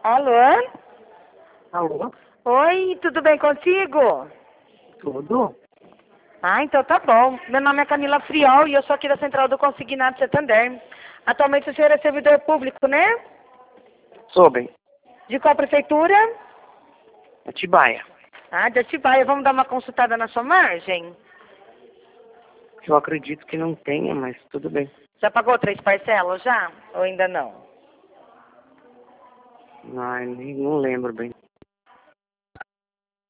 Alô? Alô? Oi, tudo bem contigo? Tudo? Ah, então tá bom. Meu nome é Camila Friol e eu sou aqui da Central do Consignado Santander. Atualmente o senhor é servidor público, né? Sobre De qual prefeitura? Atibaia. Ah, de Atibaia. Vamos dar uma consultada na sua margem? Eu acredito que não tenha, mas tudo bem. Já pagou 3 parcelas já? Ou ainda não? Ai, nem não lembro bem.